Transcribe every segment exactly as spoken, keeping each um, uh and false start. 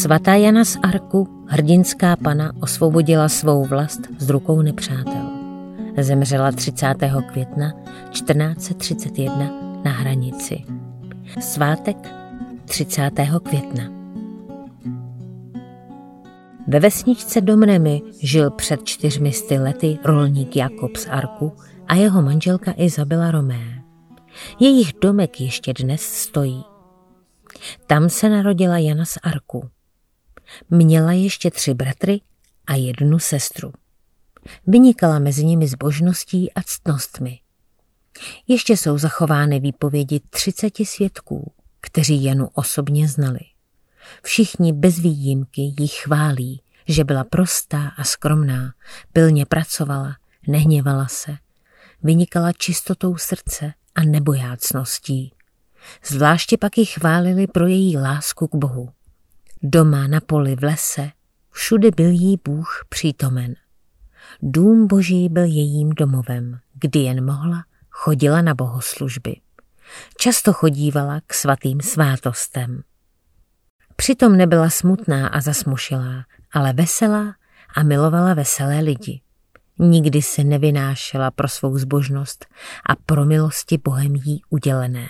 Svatá Jana z Arku, hrdinská pana, osvobodila svou vlast z rukou nepřátel. Zemřela třicátého května čtrnáct set třicet jedna na hranici. Svátek třicátého května. Ve vesničce Domremy žil před čtyřmi sty lety rolník Jakob z Arku a jeho manželka Izabela Romé. Jejich domek ještě dnes stojí. Tam se narodila Jana z Arku. Měla ještě tři bratry a jednu sestru. Vynikala mezi nimi zbožností a ctnostmi. Ještě jsou zachovány výpovědi třiceti svědků, kteří Janu osobně znali. Všichni bez výjimky jí chválí, že byla prostá a skromná, pilně pracovala, nehněvala se, vynikala čistotou srdce a nebojácností. Zvláště pak ji chválili pro její lásku k Bohu. Doma, na poli, v lese, všude byl jí Bůh přítomen. Dům Boží byl jejím domovem, kdy jen mohla, chodila na bohoslužby. Často chodívala k svatým svátostem. Přitom nebyla smutná a zasmušilá, ale veselá a milovala veselé lidi. Nikdy se nevynášela pro svou zbožnost a pro milosti Bohem jí udělené.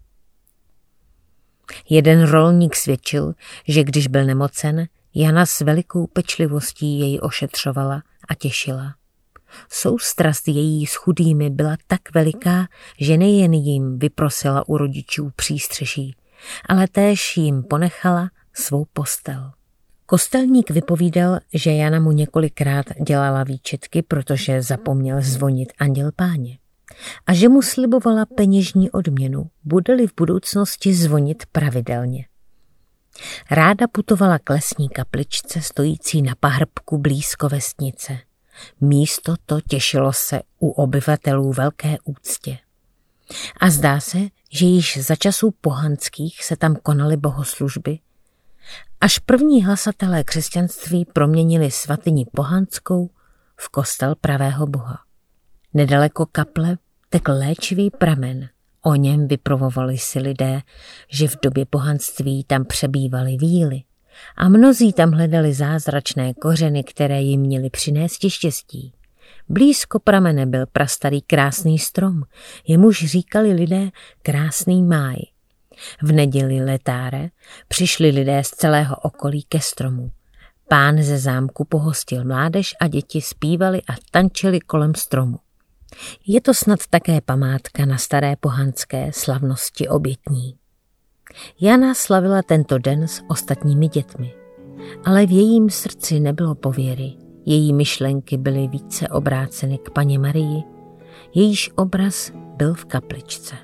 Jeden rolník svědčil, že když byl nemocen, Jana s velikou pečlivostí jej ošetřovala a těšila. Soustrast její s chudými byla tak veliká, že nejen jim vyprosila u rodičů přístřeší, ale též jim ponechala svou postel. Kostelník vypovídal, že Jana mu několikrát dělala výčitky, protože zapomněl zvonit Anděl Páně, a že mu slibovala peněžní odměnu, bude-li v budoucnosti zvonit pravidelně. Ráda putovala k lesní kapličce stojící na pahrbku blízko vesnice. Místo to těšilo se u obyvatelů velké úctě. A zdá se, že již za časů pohanských se tam konaly bohoslužby, až první hlasatelé křesťanství proměnili svatyni pohanskou v kostel pravého Boha. Nedaleko kaple tekl léčivý pramen. O něm vyprovovali si lidé, že v době pohanství tam přebývaly víly a mnozí tam hledali zázračné kořeny, které jim měly přinést štěstí. Blízko pramene byl prastarý krásný strom, jemuž říkali lidé krásný máj. V neděli letáre přišli lidé z celého okolí ke stromu. Pán ze zámku pohostil mládež a děti zpívali a tančili kolem stromu. Je to snad také památka na staré pohanské slavnosti obětní. Jana slavila tento den s ostatními dětmi, ale v jejím srdci nebylo pověry. Její myšlenky byly více obráceny k Panně Marii, jejíž obraz byl v kapličce.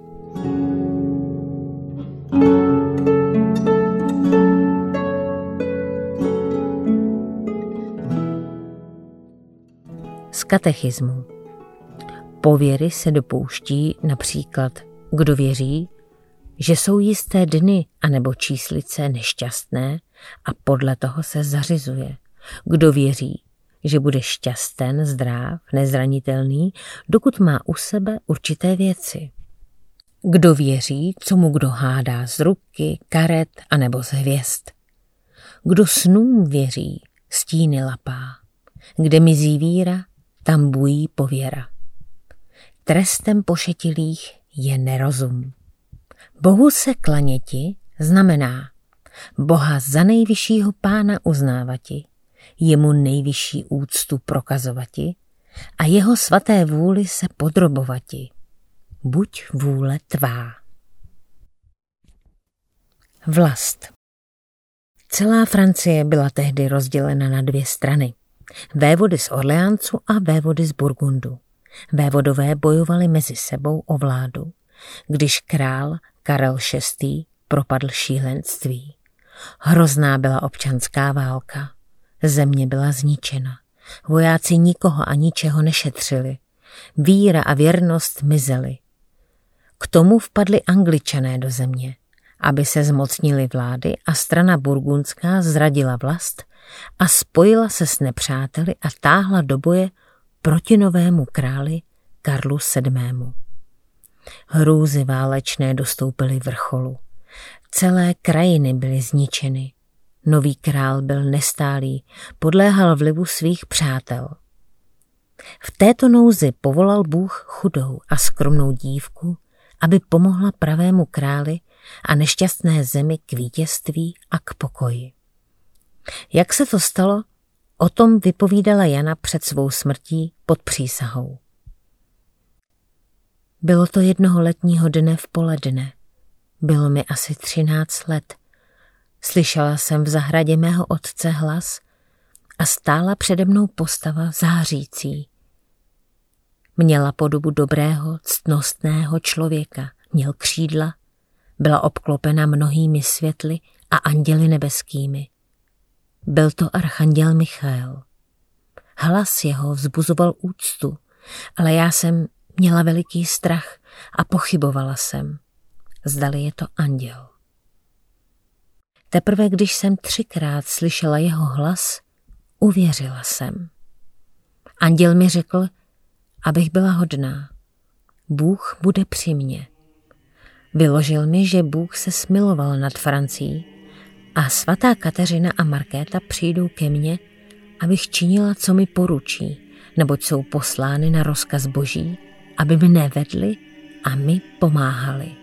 Z katechismu. Pověry se dopouští například, kdo věří, že jsou jisté dny anebo číslice nešťastné a podle toho se zařizuje. Kdo věří, že bude šťasten, zdrav, nezranitelný, dokud má u sebe určité věci. Kdo věří, co mu kdo hádá z ruky, karet anebo z hvězd. Kdo snům věří, stíny lapá. Kde mizí víra, tam bují pověra. Trestem pošetilých je nerozum. Bohu se klaněti znamená Boha za nejvyššího pána uznávati, jemu nejvyšší úctu prokazovati a jeho svaté vůli se podrobovati. Buď vůle tvá. Vlast. Celá Francie byla tehdy rozdělena na dvě strany. Vévody z Orleáncu a vévody z Burgundu. Vévodové bojovali mezi sebou o vládu, když král Karel šestý. propadl šílenství. Hrozná byla občanská válka. Země byla zničena. Vojáci nikoho a ničeho nešetřili. Víra a věrnost mizely. K tomu vpadli Angličané do země, aby se zmocnili vlády, a strana burgundská zradila vlast a spojila se s nepřáteli a táhla do boje proti novému králi Karlu sedmému. Hrůzy válečné dostoupily vrcholu. Celé krajiny byly zničeny. Nový král byl nestálý, podléhal vlivu svých přátel. V této nouzi povolal Bůh chudou a skromnou dívku, aby pomohla pravému králi a nešťastné zemi k vítězství a k pokoji. Jak se to stalo, o tom vypovídala Jana před svou smrtí pod přísahou. Bylo to jednoho letního dne v poledne. Bylo mi asi třináct let. Slyšela jsem v zahradě mého otce hlas a stála přede mnou postava zářící. Měla podobu dobrého, ctnostného člověka, měl křídla, byla obklopena mnohými světly a anděli nebeskými. Byl to archanděl Michael. Hlas jeho vzbuzoval úctu, ale já jsem měla veliký strach a pochybovala jsem, zdali je to anděl. Teprve když jsem třikrát slyšela jeho hlas, uvěřila jsem. Anděl mi řekl, abych byla hodná. Bůh bude při mně. Vyložil mi, že Bůh se smiloval nad Francií a svatá Kateřina a Markéta přijdou ke mně, abych činila, co mi poručí, neboť jsou poslány na rozkaz Boží, aby mne vedli a mi pomáhali.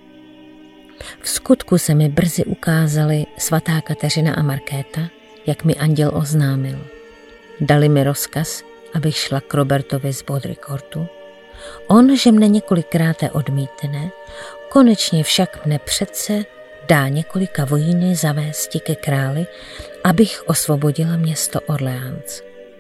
V skutku se mi brzy ukázaly svatá Kateřina a Markéta, jak mi anděl oznámil. Dali mi rozkaz, abych šla k Robertovi z Baudricourtu. On, že mne několikrát odmítne, konečně však mne přece dá několika vojíny zavésti ke králi, abych osvobodila město Orléans.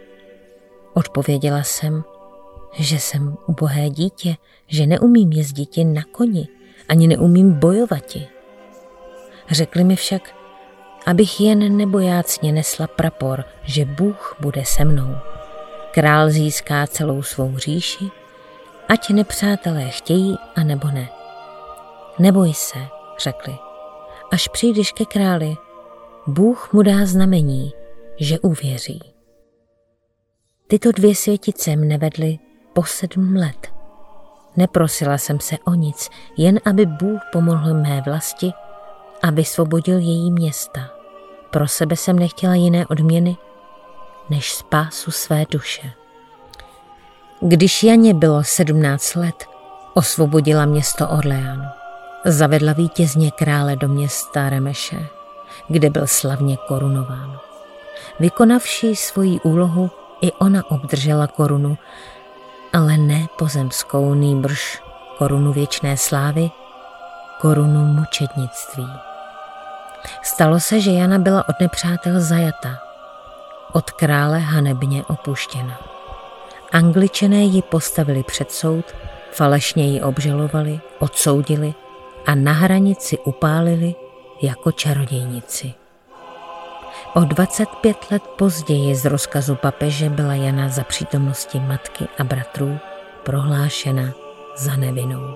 Odpověděla jsem, že jsem ubohé dítě, že neumím jezditi na koni, ani neumím bojovati. Řekli mi však, abych jen nebojácně nesla prapor, že Bůh bude se mnou. Král získá celou svou říši, ať nepřátelé chtějí, anebo ne. Neboj se, řekli, až přijdeš ke králi, Bůh mu dá znamení, že uvěří. Tyto dvě světice mne vedly po sedm let. Neprosila jsem se o nic, jen aby Bůh pomohl mé vlasti a vysvobodil její města. Pro sebe jsem nechtěla jiné odměny, než spásu své duše. Když Janě bylo sedmnáct let, osvobodila město Orléans. Zavedla vítězně krále do města Remeše, kde byl slavně korunován. Vykonavši svoji úlohu, i ona obdržela korunu, ale ne pozemskou, nýbrž korunu věčné slávy, korunu mučednictví. Stalo se, že Jana byla od nepřátel zajata, od krále hanebně opuštěna. Angličané ji postavili před soud, falešně ji obžalovali, odsoudili a na hranici upálili jako čarodějnici. O dvacet pět let později z rozkazu papeže byla Jana za přítomnosti matky a bratrů prohlášena za nevinnou.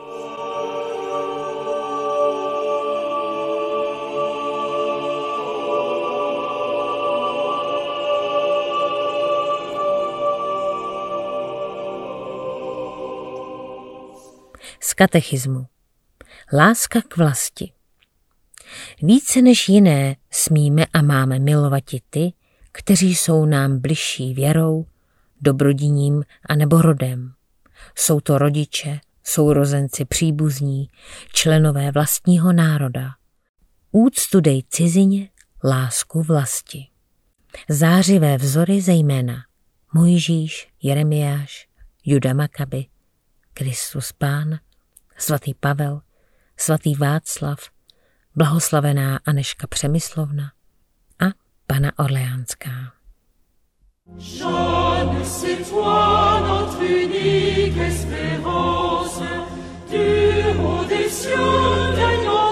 Z katechismu. Láska k vlasti. Více než jiné smíme a máme milovati ty, kteří jsou nám bližší věrou, dobrodiním a nebo rodem. Jsou to rodiče, sourozenci příbuzní, členové vlastního národa. Úctu dej cizině, lásku vlasti. Zářivé vzory zejména Mojžíš, Jeremiáš, Juda Makabi, Kristus Pán, svatý Pavel, svatý Václav, blahoslavená Anežka Přemyslovna a Panna Orleánská. Jeanne, c'est toi notre unique espérance, du haut des cieux,